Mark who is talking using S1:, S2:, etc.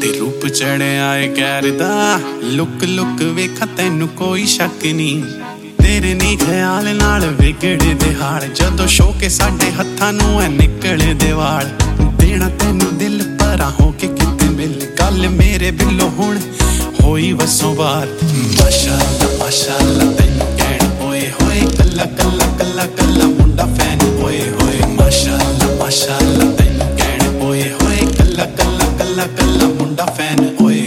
S1: ते रूप चढ़िया है कैर दा लुक लुक वेखा तैनू कोई शक नहीं तेरे नी ख्याल नाल विगड़दे हाल जदों शो के साडे हत्थां नूं ऐ निकलदे वाल देना तैनू दिल भरा हो के किते मिल गल मेरे बिल्लो हुण होई वसों बार माशाअल्लाह तैनू कहण ओए होए कल्ला कल्ला कल्ला कल्ला मुंडा फैन ओए होए माशाअल्लाह तैनू कहण ओए होए कल्ला कल्ला कल्ला कल्ला मुंडा फैन ओए